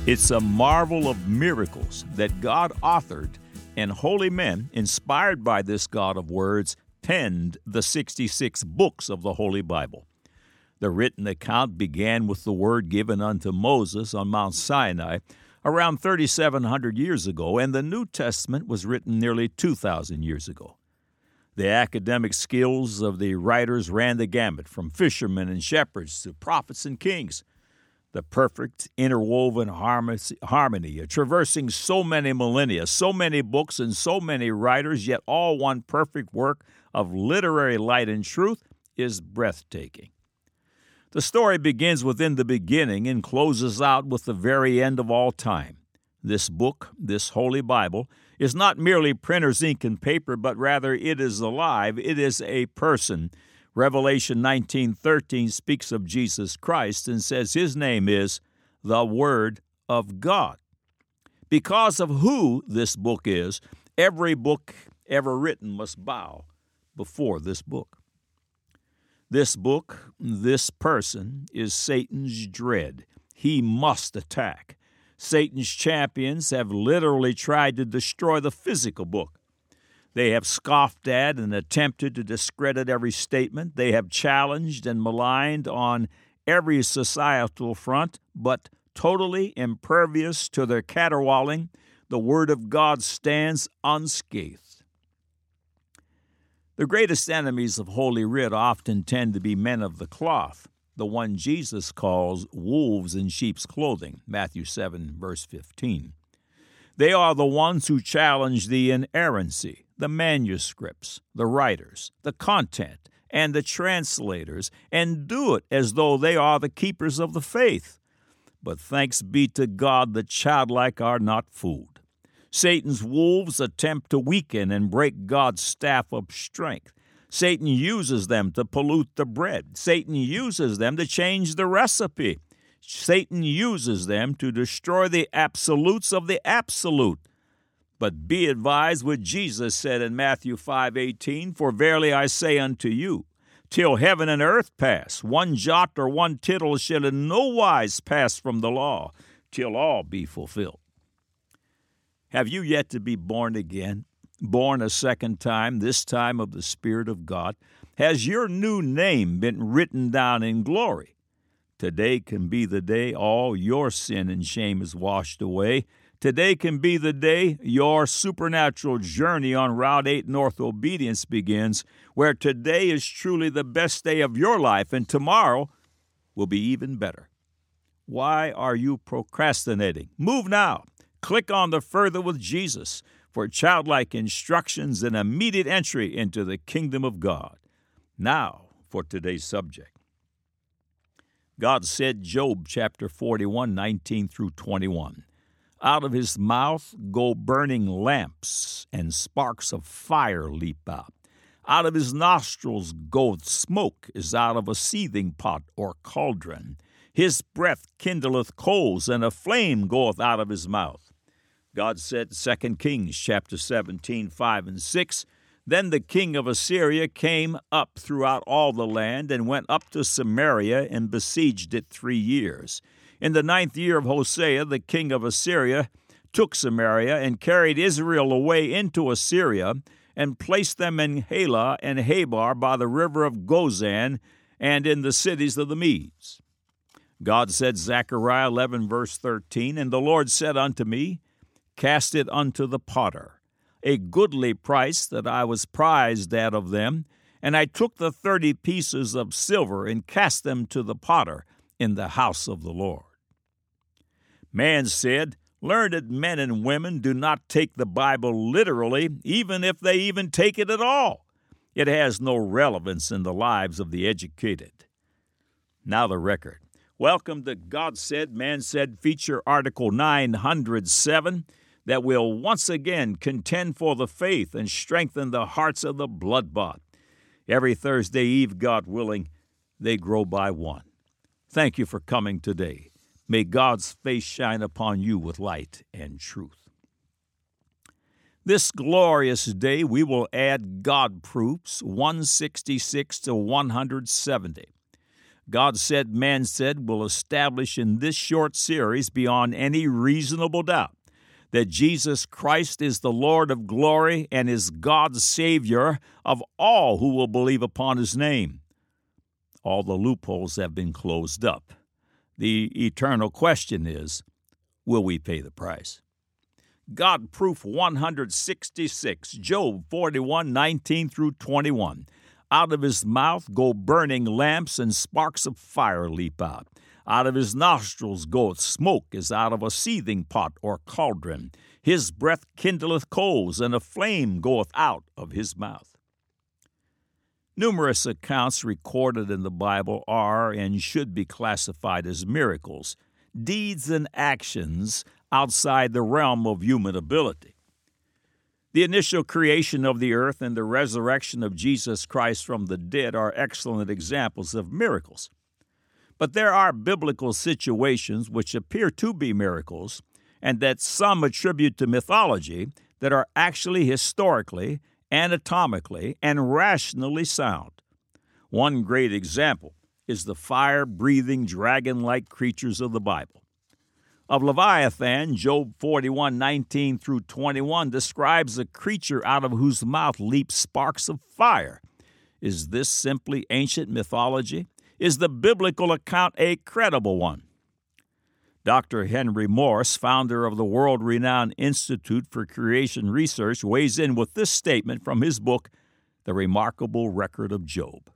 It's a marvel of miracles that God authored, and holy men, inspired by this God of words, penned the 66 books of the Holy Bible. The written account began with the word given unto Moses on Mount Sinai around 3,700 years ago, and the New Testament was written nearly 2,000 years ago. The academic skills of the writers ran the gamut, from fishermen and shepherds to prophets and kings. The perfect interwoven harmony, traversing so many millennia, so many books and so many writers, yet all one perfect work of literary light and truth, is breathtaking. The story begins within the beginning and closes out with the very end of all time. This book, this Holy Bible, is not merely printer's ink and paper, but rather it is alive. It is a person. Revelation 19:13 speaks of Jesus Christ and says his name is the Word of God. Because of who this book is, every book ever written must bow before this book. This book, this person, is Satan's dread. He must attack. Satan's champions have literally tried to destroy the physical book. They have scoffed at and attempted to discredit every statement. They have challenged and maligned on every societal front, but totally impervious to their caterwauling, the Word of God stands unscathed. The greatest enemies of Holy Writ often tend to be men of the cloth, the one Jesus calls wolves in sheep's clothing, Matthew 7, verse 15. They are the ones who challenge the inerrancy, the manuscripts, the writers, the content, and the translators, and do it as though they are the keepers of the faith. But thanks be to God, the childlike are not fooled. Satan's wolves attempt to weaken and break God's staff of strength. Satan uses them to pollute the bread. Satan uses them to change the recipe. Satan uses them to destroy the absolutes of the absolute. But be advised what Jesus said in Matthew 5:18, "For verily I say unto you, till heaven and earth pass, one jot or one tittle shall in no wise pass from the law, till all be fulfilled." Have you yet to be born again, born a second time, this time of the Spirit of God? Has your new name been written down in glory? Today can be the day all your sin and shame is washed away. Today can be the day your supernatural journey on Route 8 North Obedience begins, where today is truly the best day of your life, and tomorrow will be even better. Why are you procrastinating? Move now. Click on the Further with Jesus for childlike instructions and immediate entry into the kingdom of God. Now for today's subject. God said, Job chapter 41, 19 through 21, "Out of his mouth go burning lamps, and sparks of fire leap out. Out of his nostrils goeth smoke as out of a seething pot or cauldron. His breath kindleth coals, and a flame goeth out of his mouth." God said, 2 Kings chapter 17, 5 and 6, "Then the king of Assyria came up throughout all the land, and went up to Samaria, and besieged it 3 years. In the 9th year of Hosea, the king of Assyria took Samaria, and carried Israel away into Assyria, and placed them in Halah and Habar by the river of Gozan, and in the cities of the Medes." God said, Zechariah 11, verse 13, "And the Lord said unto me, Cast it unto the potter, a goodly price that I was prized at of them. And I took the 30 pieces of silver, and cast them to the potter in the house of the Lord." Man said, learned men and women do not take the Bible literally, even if they even take it at all. It has no relevance in the lives of the educated. Now the record. Welcome to God Said, Man Said feature article 907 that will once again contend for the faith and strengthen the hearts of the blood-bought. Every Thursday Eve, God willing, they grow by one. Thank you for coming today. May God's face shine upon you with light and truth. This glorious day, we will add God proofs 166 to 170. God Said, Man Said will establish in this short series beyond any reasonable doubt that Jesus Christ is the Lord of glory and is God's Savior of all who will believe upon His name. All the loopholes have been closed up. The eternal question is, will we pay the price? God Proof 166, Job 41:19 through 21. Out of his mouth go burning lamps, and sparks of fire leap out. Out of his nostrils goeth smoke as out of a seething pot or cauldron. His breath kindleth coals, and a flame goeth out of his mouth. Numerous accounts recorded in the Bible are and should be classified as miracles, deeds and actions outside the realm of human ability. The initial creation of the earth and the resurrection of Jesus Christ from the dead are excellent examples of miracles. But there are biblical situations which appear to be miracles and that some attribute to mythology that are actually historically, anatomically, and rationally sound. One great example is the fire-breathing, dragon-like creatures of the Bible. Of Leviathan, Job 41:19 through 21 describes a creature out of whose mouth leap sparks of fire. Is this simply ancient mythology? Is the biblical account a credible one? Dr. Henry Morris, founder of the world-renowned Institute for Creation Research, weighs in with this statement from his book, The Remarkable Record of Job.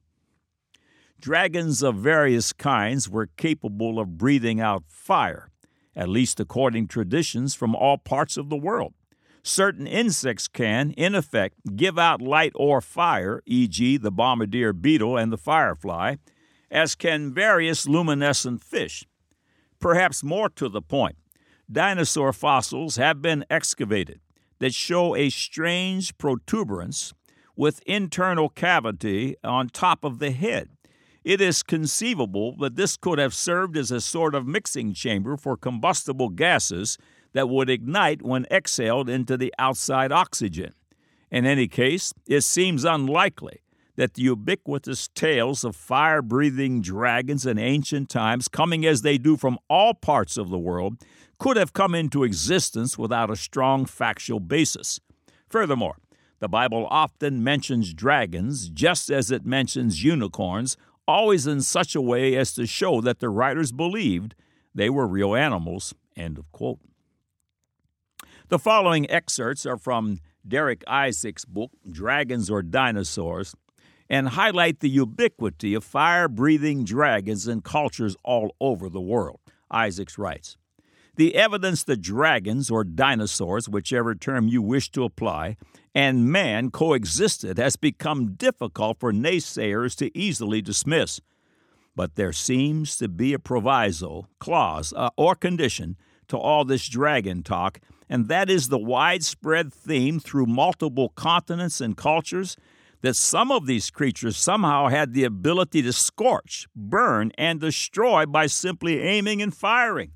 Dragons of various kinds were capable of breathing out fire, at least according to traditions from all parts of the world. Certain insects can, in effect, give out light or fire, e.g. the bombardier beetle and the firefly, as can various luminescent fish. Perhaps more to the point, dinosaur fossils have been excavated that show a strange protuberance with internal cavity on top of the head. It is conceivable that this could have served as a sort of mixing chamber for combustible gases that would ignite when exhaled into the outside oxygen. In any case, it seems unlikely that the ubiquitous tales of fire-breathing dragons in ancient times, coming as they do from all parts of the world, could have come into existence without a strong factual basis. Furthermore, the Bible often mentions dragons just as it mentions unicorns, always in such a way as to show that the writers believed they were real animals, end of quote. The following excerpts are from Derek Isaac's book, Dragons or Dinosaurs, and highlight the ubiquity of fire-breathing dragons in cultures all over the world. Isaacs writes, "The evidence that dragons or dinosaurs, whichever term you wish to apply, and man coexisted has become difficult for naysayers to easily dismiss. But there seems to be a proviso, clause, or condition to all this dragon talk, and that is the widespread theme through multiple continents and cultures that some of these creatures somehow had the ability to scorch, burn, and destroy by simply aiming and firing.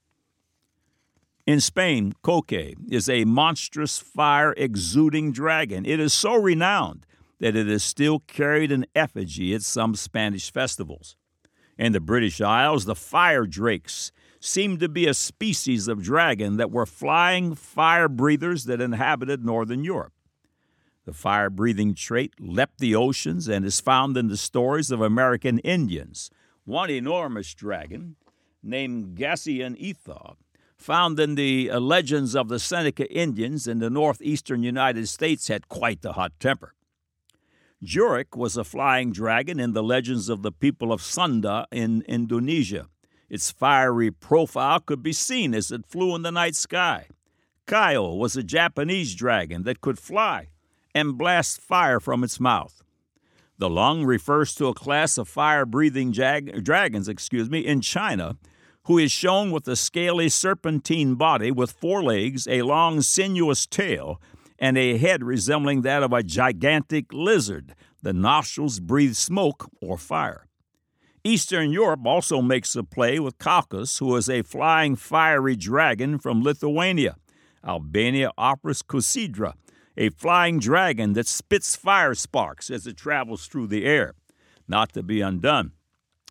In Spain, Coque is a monstrous fire-exuding dragon. It is so renowned that it is still carried in effigy at some Spanish festivals. In the British Isles, the fire drakes seemed to be a species of dragon that were flying fire breathers that inhabited northern Europe. The fire-breathing trait leapt the oceans and is found in the stories of American Indians. One enormous dragon, named Gassian Ethog, found in the legends of the Seneca Indians in the northeastern United States, had quite the hot temper. Jurik was a flying dragon in the legends of the people of Sunda in Indonesia. Its fiery profile could be seen as it flew in the night sky. Kaio was a Japanese dragon that could fly and blast fire from its mouth. The lung refers to a class of fire-breathing dragons in China, who is shown with a scaly serpentine body with 4 legs, a long sinuous tail, and a head resembling that of a gigantic lizard. The nostrils breathe smoke or fire. Eastern Europe also makes a play with Caucasus, who is a flying fiery dragon from Lithuania. Albania offers Kusidra, a flying dragon that spits fire sparks as it travels through the air. Not to be undone,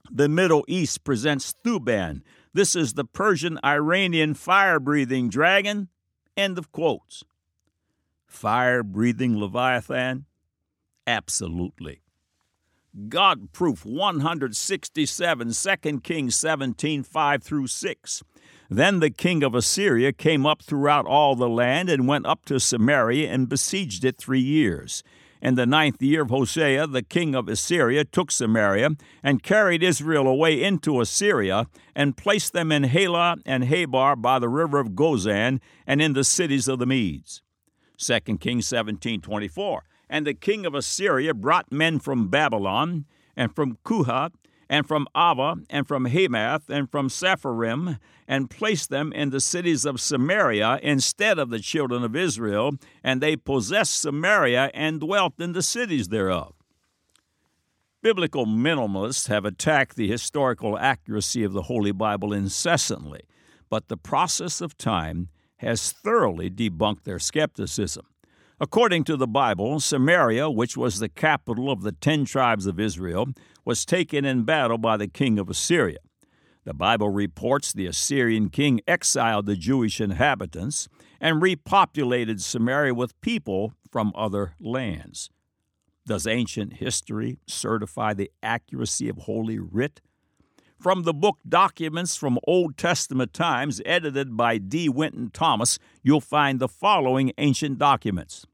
The Middle East presents Thuban. This is the Persian-Iranian fire-breathing dragon. End of quotes. Fire-breathing Leviathan? Absolutely. God-proof 167, 2 Kings 17, 5-6. Then the king of Assyria came up throughout all the land and went up to Samaria and besieged it 3 years. In the 9th year of Hosea, the king of Assyria took Samaria and carried Israel away into Assyria and placed them in Halah and Habar by the river of Gozan and in the cities of the Medes. 2 Kings 17:24. And the king of Assyria brought men from Babylon and from Kuha and from Ava and from Hamath and from Sepharim and placed them in the cities of Samaria instead of the children of Israel, and they possessed Samaria and dwelt in the cities thereof. Biblical minimalists have attacked the historical accuracy of the Holy Bible incessantly, but the process of time has thoroughly debunked their skepticism. According to the Bible, Samaria, which was the capital of the 10 tribes of Israel, was taken in battle by the king of Assyria. The Bible reports the Assyrian king exiled the Jewish inhabitants and repopulated Samaria with people from other lands. Does ancient history certify the accuracy of Holy Writ? From the book Documents from Old Testament Times, edited by D. Winton Thomas, you'll find the following ancient documents.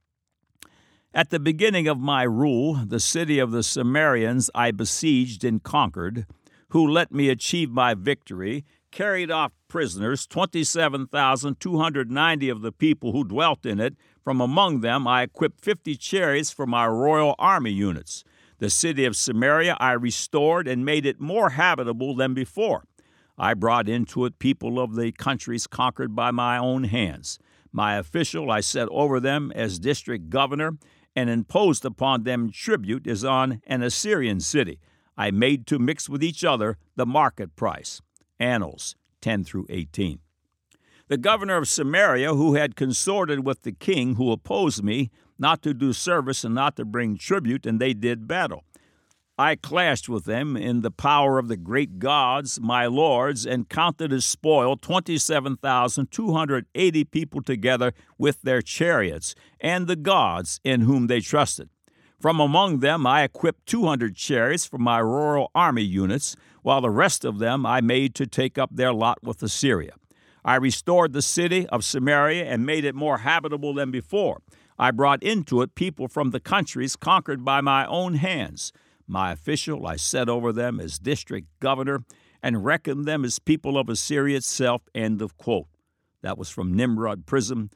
At the beginning of my rule, the city of the Samaritans I besieged and conquered, who let me achieve my victory, carried off prisoners 27,290 of the people who dwelt in it. From among them I equipped 50 chariots for my royal army units. The city of Samaria I restored and made it more habitable than before. I brought into it people of the countries conquered by my own hands. My official I set over them as district governor and imposed upon them tribute as on an Assyrian city. I made to mix with each other the market price. Annals 10-18. The governor of Samaria, who had consorted with the king who opposed me, not to do service and not to bring tribute, and they did battle. I clashed with them in the power of the great gods, my lords, and counted as spoil 27,280 people together with their chariots, and the gods in whom they trusted. From among them I equipped 200 chariots for my royal army units, while the rest of them I made to take up their lot with Assyria. I restored the city of Samaria and made it more habitable than before. I brought into it people from the countries conquered by my own hands. My official I set over them as district governor and reckoned them as people of Assyria itself. End of quote. That was from Nimrod Prism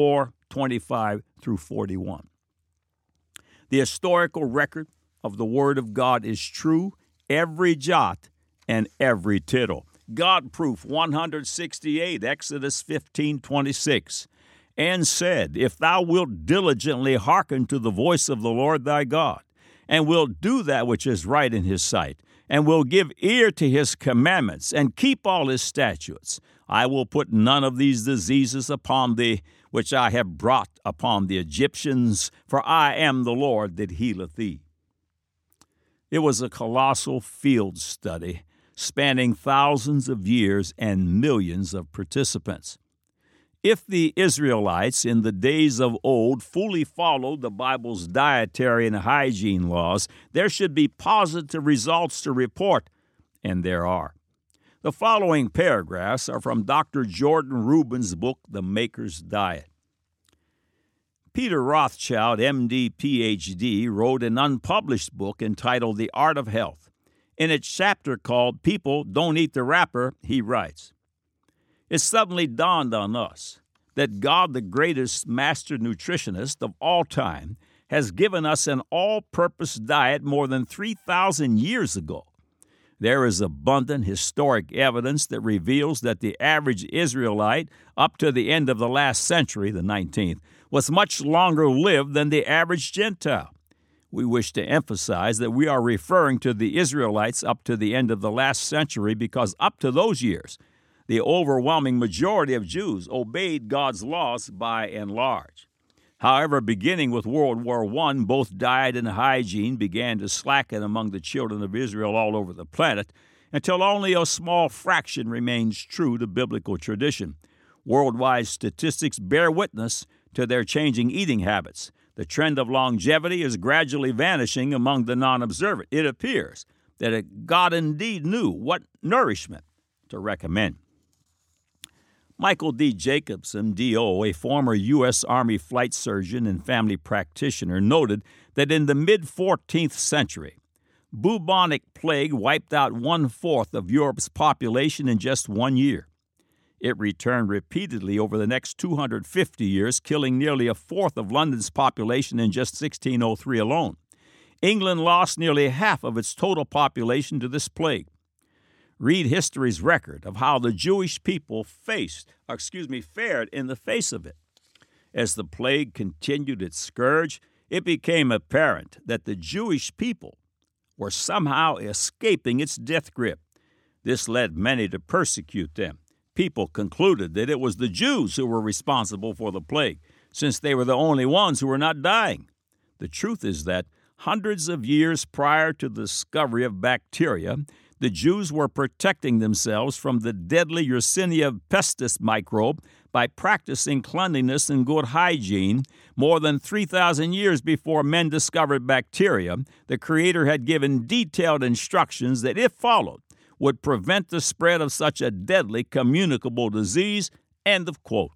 4:25-41. The historical record of the Word of God is true, every jot and every tittle. God-proof 168, Exodus 15:26. And said, If thou wilt diligently hearken to the voice of the Lord thy God, and wilt do that which is right in his sight, and will give ear to his commandments, and keep all his statutes, I will put none of these diseases upon thee, which I have brought upon the Egyptians, for I am the Lord that healeth thee. It was a colossal field study, spanning thousands of years and millions of participants. If the Israelites in the days of old fully followed the Bible's dietary and hygiene laws, there should be positive results to report, and there are. The following paragraphs are from Dr. Jordan Rubin's book, The Maker's Diet. Peter Rothschild, M.D., Ph.D., wrote an unpublished book entitled The Art of Health. In its chapter called People Don't Eat the Wrapper, he writes, It suddenly dawned on us that God, the greatest master nutritionist of all time, has given us an all-purpose diet more than 3,000 years ago. There is abundant historic evidence that reveals that the average Israelite, up to the end of the last century, the 19th, was much longer lived than the average Gentile. We wish to emphasize that we are referring to the Israelites up to the end of the last century because up to those years, the overwhelming majority of Jews obeyed God's laws by and large. However, beginning with World War I, both diet and hygiene began to slacken among the children of Israel all over the planet until only a small fraction remains true to biblical tradition. Worldwide statistics bear witness to their changing eating habits. The trend of longevity is gradually vanishing among the non-observant. It appears that God indeed knew what nourishment to recommend. Michael D. Jacobson, D.O., a former U.S. Army flight surgeon and family practitioner, noted that in the mid-14th century, bubonic plague wiped out 1/4 of Europe's population in just 1 year. It returned repeatedly over the next 250 years, killing nearly 1/4 of London's population in just 1603 alone. England lost nearly half of its total population to this plague. Read history's record of how the Jewish people fared in the face of it. As the plague continued its scourge, it became apparent that the Jewish people were somehow escaping its death grip. This led many to persecute them. People concluded that it was the Jews who were responsible for the plague, since they were the only ones who were not dying. The truth is that hundreds of years prior to the discovery of bacteria, the Jews were protecting themselves from the deadly Yersinia pestis microbe by practicing cleanliness and good hygiene. More than 3,000 years before men discovered bacteria, the Creator had given detailed instructions that, if followed, would prevent the spread of such a deadly communicable disease. End of quote.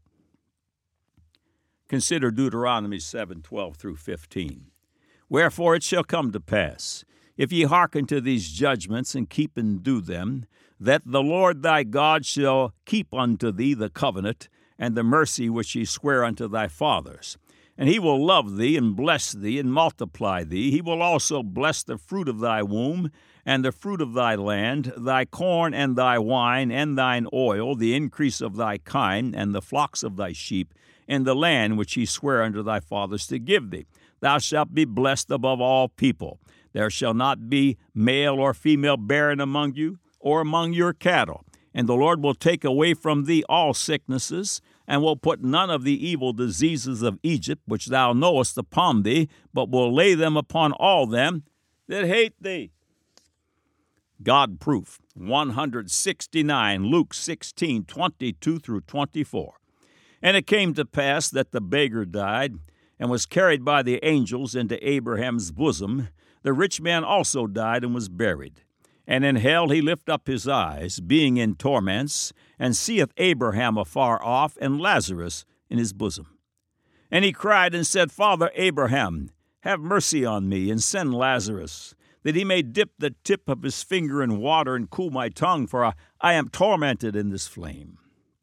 Consider Deuteronomy 7:12 through 15. Wherefore it shall come to pass, if ye hearken to these judgments and keep and do them, that the Lord thy God shall keep unto thee the covenant and the mercy which he sware unto thy fathers. And he will love thee and bless thee and multiply thee. He will also bless the fruit of thy womb and the fruit of thy land, thy corn and thy wine and thine oil, the increase of thy kine and the flocks of thy sheep, in the land which he sware unto thy fathers to give thee. Thou shalt be blessed above all people. There shall not be male or female barren among you, or among your cattle. And the Lord will take away from thee all sicknesses, and will put none of the evil diseases of Egypt, which thou knowest, upon thee, but will lay them upon all them that hate thee. God proof 169, Luke 16:22 through 24. And it came to pass that the beggar died, and was carried by the angels into Abraham's bosom. The rich man also died and was buried. And in hell he lift up his eyes, being in torments, and seeth Abraham afar off, and Lazarus in his bosom. And he cried and said, Father Abraham, have mercy on me, and send Lazarus, that he may dip the tip of his finger in water and cool my tongue, for I am tormented in this flame.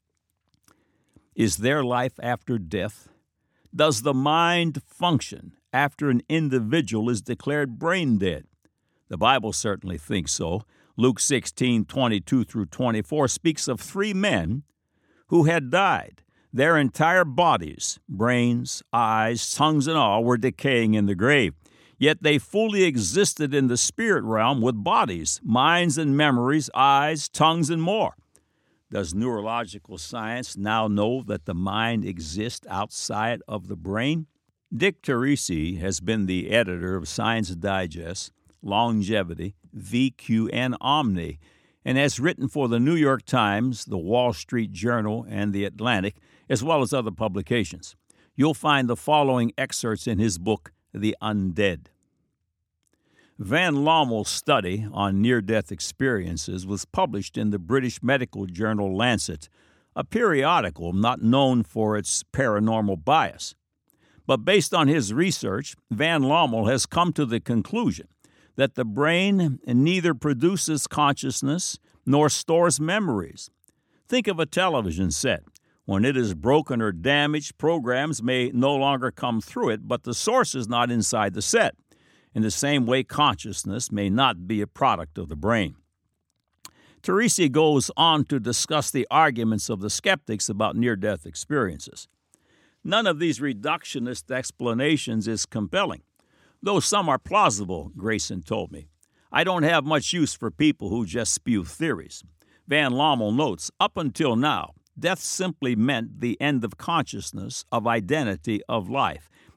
Is there life after death? Does the mind function after an individual is declared brain dead? The Bible certainly thinks so. Luke 16:22 through 24 speaks of 3 men who had died. Their entire bodies, brains, eyes, tongues, and all, were decaying in the grave. Yet they fully existed in the spirit realm with bodies, minds and memories, eyes, tongues, and more. Does neurological science now know that the mind exists outside of the brain? Dick Teresi has been the editor of Science Digest, Longevity, VQ, and Omni, and has written for the New York Times, the Wall Street Journal, and the Atlantic, as well as other publications. You'll find the following excerpts in his book, The Undead. Van Lommel's study on near-death experiences was published in the British medical journal Lancet, a periodical not known for its paranormal bias. But based on his research, Van Lommel has come to the conclusion that the brain neither produces consciousness nor stores memories. Think of a television set. When it is broken or damaged, programs may no longer come through it, but the source is not inside the set. In the same way, consciousness may not be a product of the brain. Teresi goes on to discuss the arguments of the skeptics about near-death experiences. None of these reductionist explanations is compelling, though some are plausible, Grayson told me. I don't have much use for people who just spew theories. Van Lommel notes, up until now, death simply meant the end of consciousness, of identity, of life.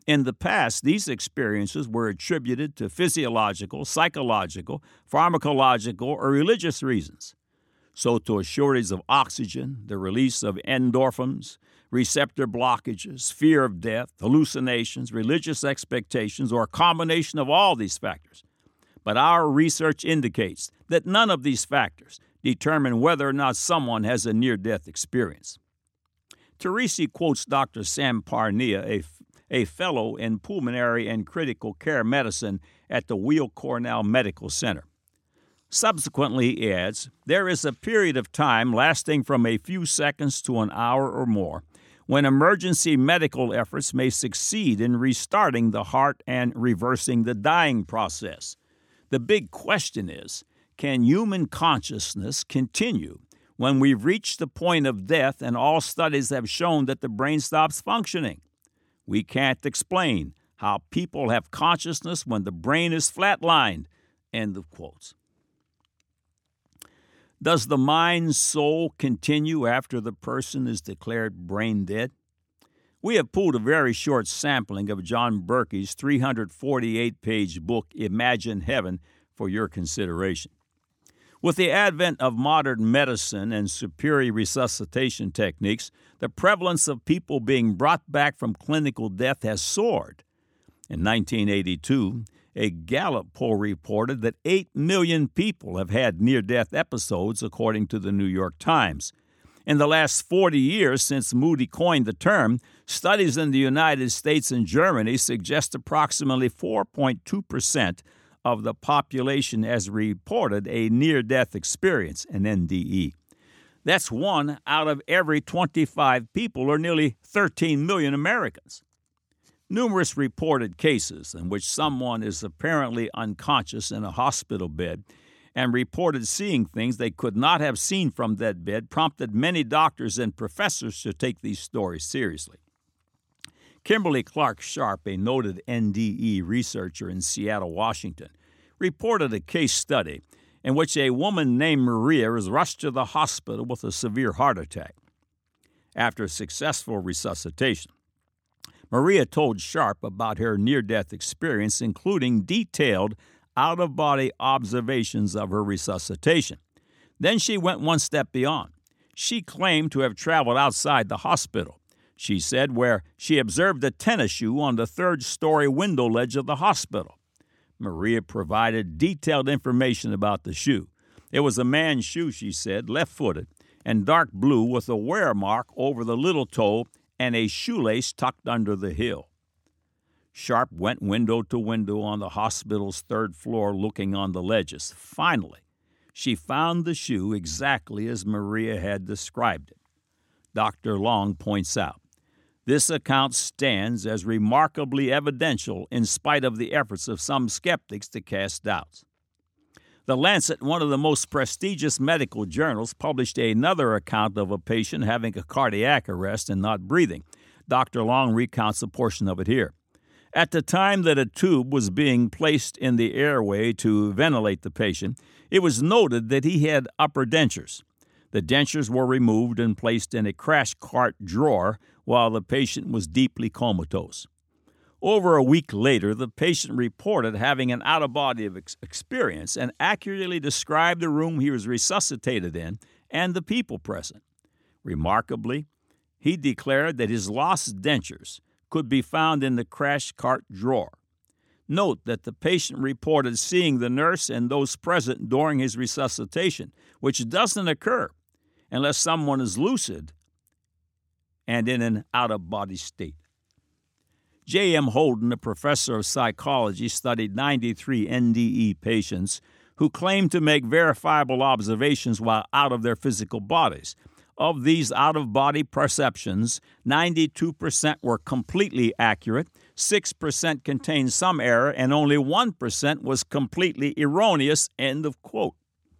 In the past, these experiences were attributed to physiological, psychological, pharmacological, or religious reasons. So to a shortage of oxygen, the release of endorphins, receptor blockages, fear of death, hallucinations, religious expectations, or a combination of all these factors. But our research indicates that none of these factors determine whether or not someone has a near-death experience. Teresi quotes Dr. Sam Parnia, a fellow in pulmonary and critical care medicine at the Weill Cornell Medical Center. Subsequently, he adds, there is a period of time lasting from a few seconds to an hour or more when emergency medical efforts may succeed in restarting the heart and reversing the dying process. The big question is, can human consciousness continue when we've reached the point of death and all studies have shown that the brain stops functioning? We can't explain how people have consciousness when the brain is flatlined. End of quotes. Does the mind's soul continue after the person is declared brain dead? We have pulled a very short sampling of John Berkey's 348-page book, Imagine Heaven, for your consideration. With the advent of modern medicine and superior resuscitation techniques, the prevalence of people being brought back from clinical death has soared. In 1982, a Gallup poll reported that 8 million people have had near-death episodes, according to the New York Times. In the last 40 years since Moody coined the term, studies in the United States and Germany suggest approximately 4.2% of the population has reported a near-death experience, an NDE. That's 1 out of every 25 people, or nearly 13 million Americans. Numerous reported cases in which someone is apparently unconscious in a hospital bed and reported seeing things they could not have seen from that bed prompted many doctors and professors to take these stories seriously. Kimberly Clark Sharp, a noted NDE researcher in Seattle, Washington, reported a case study in which a woman named Maria was rushed to the hospital with a severe heart attack. After successful resuscitation, Maria told Sharp about her near-death experience, including detailed out-of-body observations of her resuscitation. Then she went one step beyond. She claimed to have traveled outside the hospital, she said, where she observed a tennis shoe on the third-story window ledge of the hospital. Maria provided detailed information about the shoe. It was a man's shoe, she said, left-footed, and dark blue with a wear mark over the little toe and a shoelace tucked under the heel. Sharp went window to window on the hospital's third floor looking on the ledges. Finally, she found the shoe exactly as Maria had described it. Dr. Long points out, this account stands as remarkably evidential in spite of the efforts of some skeptics to cast doubts. The Lancet, one of the most prestigious medical journals, published another account of a patient having a cardiac arrest and not breathing. Dr. Long recounts a portion of it here. At the time that a tube was being placed in the airway to ventilate the patient, it was noted that he had upper dentures. The dentures were removed and placed in a crash cart drawer while the patient was deeply comatose. Over a week later, the patient reported having an out-of-body experience and accurately described the room he was resuscitated in and the people present. Remarkably, he declared that his lost dentures could be found in the crash cart drawer. Note that the patient reported seeing the nurse and those present during his resuscitation, which doesn't occur unless someone is lucid and in an out-of-body state. J.M. Holden, a professor of psychology, studied 93 NDE patients who claimed to make verifiable observations while out of their physical bodies. Of these out-of-body perceptions, 92% were completely accurate, 6% contained some error, and only 1% was completely erroneous. End of quote.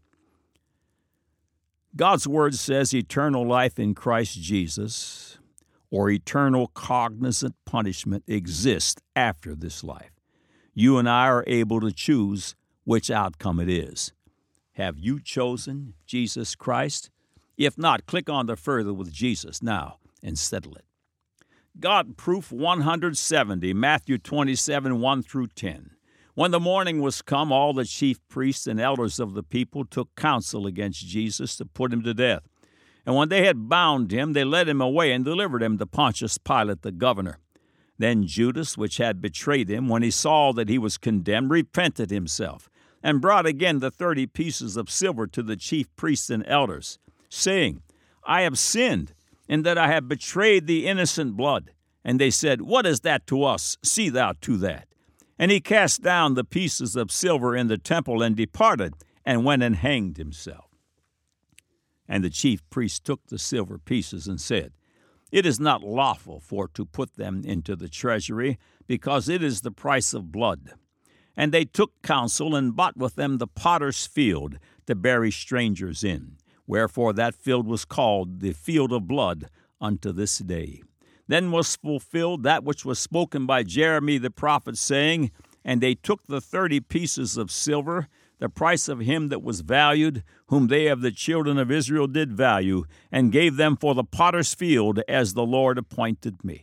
God's Word says eternal life in Christ Jesus, or eternal cognizant punishment, exists after this life. You and I are able to choose which outcome it is. Have you chosen Jesus Christ? If not, click on the Further with Jesus now and settle it. God Proof 170, Matthew 27, 1 through 10. When the morning was come, all the chief priests and elders of the people took counsel against Jesus to put him to death. And when they had bound him, they led him away and delivered him to Pontius Pilate the governor. Then Judas, which had betrayed him, when he saw that he was condemned, repented himself, and brought again the 30 pieces of silver to the chief priests and elders, saying, I have sinned, in that I have betrayed the innocent blood. And they said, What is that to us? See thou to that. And he cast down the pieces of silver in the temple and departed, and went and hanged himself. And the chief priests took the silver pieces and said, It is not lawful for to put them into the treasury, because it is the price of blood. And they took counsel and bought with them the potter's field to bury strangers in. Wherefore that field was called the field of blood unto this day. Then was fulfilled that which was spoken by Jeremy the prophet, saying, And they took the 30 pieces of silver, the price of him that was valued, whom they of the children of Israel did value, and gave them for the potter's field, as the Lord appointed me.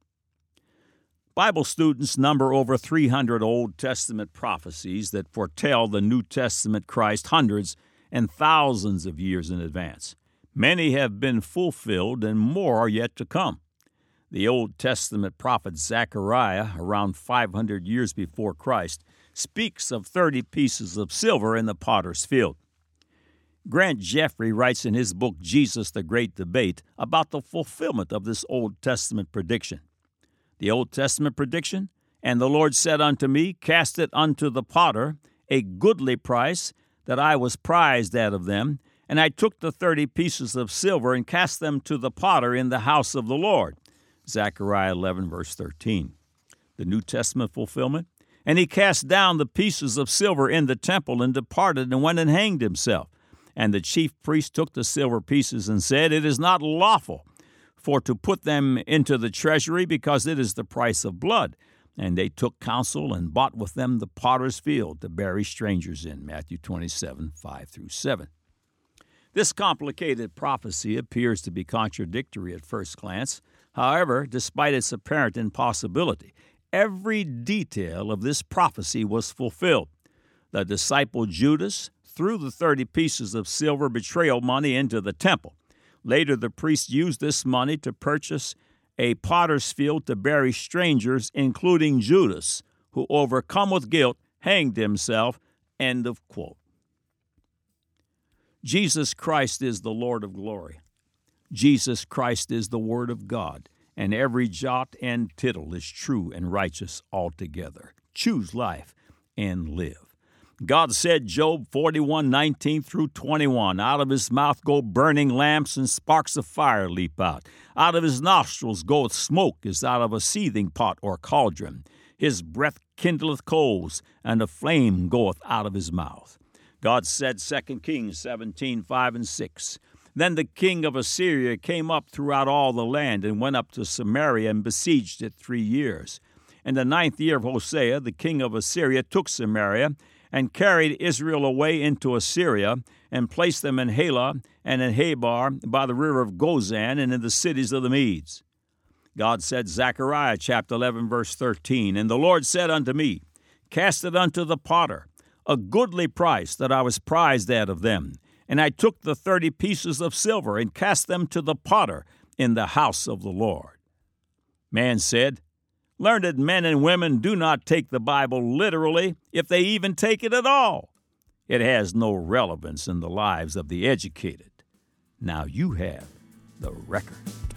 Bible students number over 300 Old Testament prophecies that foretell the New Testament Christ hundreds and thousands of years in advance. Many have been fulfilled, and more are yet to come. The Old Testament prophet Zechariah, around 500 years before Christ, speaks of 30 pieces of silver in the potter's field. Grant Jeffrey writes in his book, Jesus, the Great Debate, about the fulfillment of this Old Testament prediction. The Old Testament prediction, And the Lord said unto me, Cast it unto the potter, a goodly price, that I was prized out of them. And I took the 30 pieces of silver and cast them to the potter in the house of the Lord. Zechariah 11, verse 13. The New Testament fulfillment. And he cast down the pieces of silver in the temple and departed and went and hanged himself. And the chief priest took the silver pieces and said, It is not lawful for to put them into the treasury, because it is the price of blood. And they took counsel and bought with them the potter's field to bury strangers in. Matthew 27, 5 through 7. This complicated prophecy appears to be contradictory at first glance. However, despite its apparent impossibility, every detail of this prophecy was fulfilled. The disciple Judas threw the 30 pieces of silver betrayal money into the temple. Later, the priest used this money to purchase a potter's field to bury strangers, including Judas, who, overcome with guilt, hanged himself. End of quote. Jesus Christ is the Lord of glory. Jesus Christ is the Word of God, and every jot and tittle is true and righteous altogether. Choose life and live. God said, Job 41, 19 through 21, Out of his mouth go burning lamps, and sparks of fire leap out. Out of his nostrils goeth smoke, as out of a seething pot or cauldron. His breath kindleth coals, and a flame goeth out of his mouth. God said, 2 Kings 17, 5 and 6, Then the king of Assyria came up throughout all the land, and went up to Samaria, and besieged it 3 years. In the 9th year of Hosea, the king of Assyria took Samaria, and carried Israel away into Assyria, and placed them in Halah and in Habar by the river of Gozan, and in the cities of the Medes. God said, Zechariah chapter 11, verse 13, And the Lord said unto me, Cast it unto the potter, a goodly price, that I was prized out of them. And I took the 30 pieces of silver, and cast them to the potter in the house of the Lord. Man said, Learned men and women do not take the Bible literally, if they even take it at all. It has no relevance in the lives of the educated. Now you have the record.